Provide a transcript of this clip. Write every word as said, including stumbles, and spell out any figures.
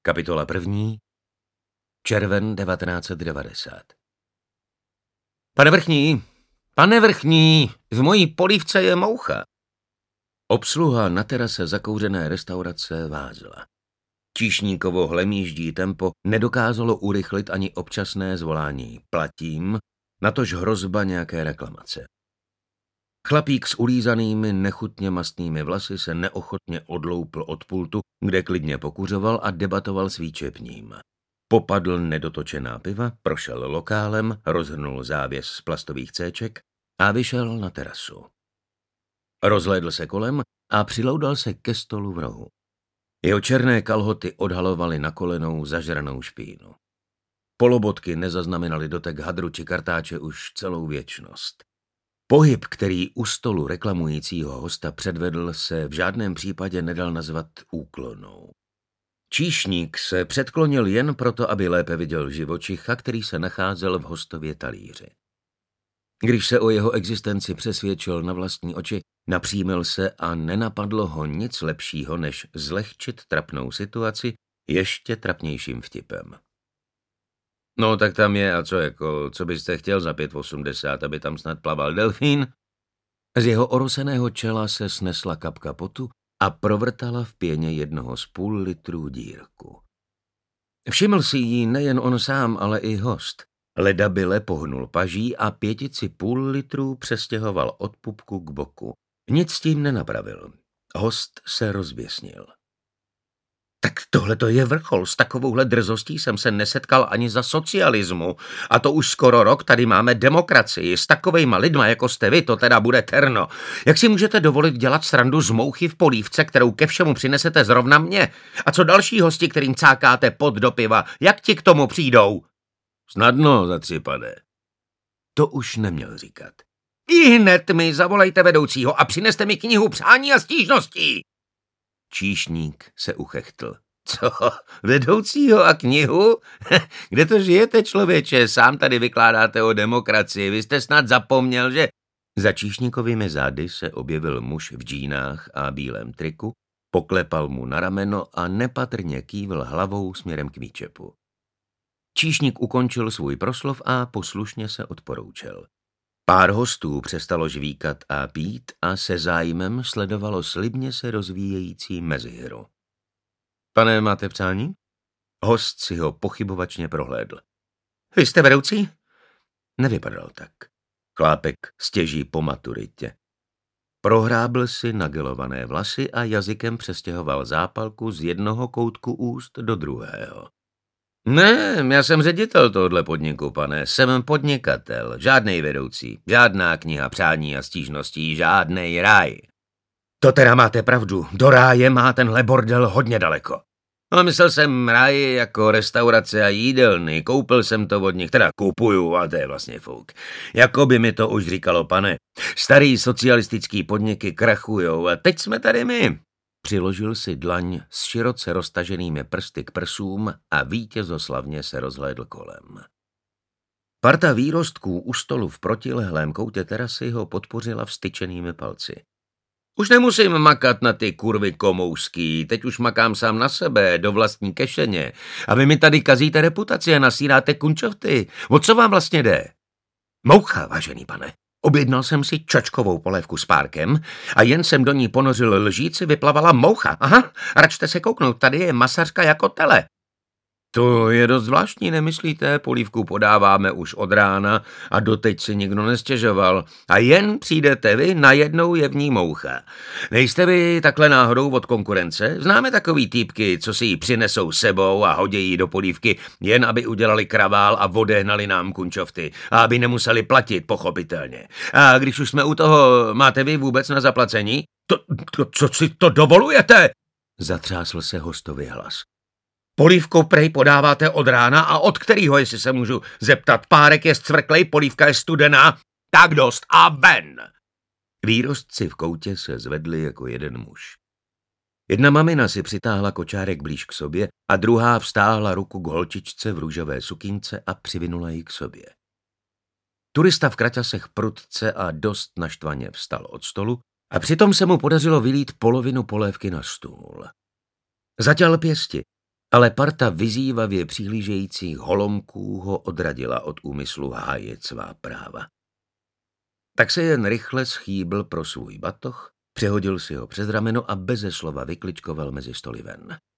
Kapitola první. Červen devatenáct set devadesát. Pane vrchní, pane vrchní, v mojí polívce je moucha. Obsluha na terase zakouřené restaurace vázla. Číšníkovo hlemýždí tempo nedokázalo urychlit ani občasné zvolání platím, natož hrozba nějaké reklamace. Chlapík s ulízanými, nechutně mastnými vlasy se neochotně odloupl od pultu, kde klidně pokuřoval a debatoval s výčepním. Popadl nedotočená piva, prošel lokálem, rozhrnul závěs z plastových céček a vyšel na terasu. Rozhlédl se kolem a přiloudal se ke stolu v rohu. Jeho černé kalhoty odhalovaly na kolenou zažranou špínu. Polobotky nezaznamenaly dotek hadru či kartáče už celou věčnost. Pohyb, který u stolu reklamujícího hosta předvedl, se v žádném případě nedal nazvat úklonou. Číšník se předklonil jen proto, aby lépe viděl živočicha, který se nacházel v hostově talíři. Když se o jeho existenci přesvědčil na vlastní oči, napřímil se a nenapadlo ho nic lepšího, než zlehčit trapnou situaci ještě trapnějším vtipem. No tak tam je a co jako, co byste chtěl za pět osmdesát, aby tam snad plaval delfín? Z jeho oroseného čela se snesla kapka potu a provrtala v pěně jednoho z půl litrů dírku. Všiml si jí nejen on sám, ale i host. Ledabyle pohnul paží a pětici půl litrů přestěhoval od pupku k boku. Nic s tím nenapravil. Host se rozběsnil. Tak tohle to je vrchol, s takovouhle drzostí jsem se nesetkal ani za socialismu. A to už skoro rok tady máme demokracii, s takovejma lidma, jako jste vy, to teda bude terno. Jak si můžete dovolit dělat srandu z mouchy v polívce, kterou ke všemu přinesete zrovna mě? A co další hosti, kterým cákáte pod do piva, jak ti k tomu přijdou? Snadno, zatřipade. To už neměl říkat. I hned mi zavolejte vedoucího a přineste mi knihu přání a stížností. Číšník se uchechtl. Co? Vedoucího a knihu? Kde to žijete, člověče? Sám tady vykládáte o demokracii. Vy jste snad zapomněl, že... Za číšníkovými zády se objevil muž v džínách a bílém triku, poklepal mu na rameno a nepatrně kývl hlavou směrem k výčepu. Číšník ukončil svůj proslov a poslušně se odporoučel. Pár hostů přestalo žvíkat a pít a se zájmem sledovalo slibně se rozvíjející mezihru. Pane, máte přání? Host si ho pochybovačně prohlédl. Vy jste vedoucí? Nevypadal tak. Chlápek stěží po maturitě. Prohrábl si nagelované vlasy a jazykem přestěhoval zápalku z jednoho koutku úst do druhého. Ne, já jsem ředitel tohohle podniku, pane, jsem podnikatel, žádnej vedoucí, žádná kniha přání a stížností, žádnej ráj. To teda máte pravdu, do ráje má tenhle bordel hodně daleko. No, myslel jsem ráje jako restaurace a jídelny, koupil jsem to od nich, teda kupuju, a to je vlastně fouk. Jako by mi to už říkalo, pane, starý socialistický podniky krachujou a teď jsme tady my. Přiložil si dlaň s široce roztaženými prsty k prsům a vítězoslavně se rozhlédl kolem. Parta výrostků u stolu v protilehlém koutě terasy ho podpořila vstyčenými palci. Už nemusím makat na ty kurvy komouský, teď už makám sám na sebe, do vlastní kešeně. A vy mi tady kazíte reputaci a nasíráte kunčovty. O co vám vlastně jde? Moucha, vážený pane. Objednal jsem si čočkovou polévku s párkem a jen jsem do ní ponořil lžíci, vyplavala moucha. Aha, račte se kouknout, tady je masařka jako tele. To je dost zvláštní, nemyslíte? Polívku podáváme už od rána a doteď si nikdo nestěžoval. A jen přijdete vy, najednou je v ní moucha. Nejste vy takhle náhodou od konkurence? Známe takový týpky, co si ji přinesou sebou a hodí ji do polívky, jen aby udělali kravál a odehnali nám kunčovty. A aby nemuseli platit, pochopitelně. A když už jsme u toho, máte vy vůbec na zaplacení? To, to co si to dovolujete? Zatřásl se hostovi hlas. Polívku prej podáváte od rána a od kterýho, jestli se můžu zeptat, párek je zcvrklej, polívka je studená, tak dost a ven! Výrostci v koutě se zvedli jako jeden muž. Jedna mamina si přitáhla kočárek blíž k sobě a druhá vstáhla ruku k holčičce v růžové sukínce a přivinula ji k sobě. Turista v kraťasech prudce a dost naštvaně vstal od stolu a přitom se mu podařilo vylít polovinu polévky na stůl. Zatěl pěsti Ale parta vyzývavě přihlížejících holomků ho odradila od úmyslu hájit svá práva. Tak se jen rychle schýbl pro svůj batoh, přehodil si ho přes rameno a beze slova vykličkoval mezi stoly ven.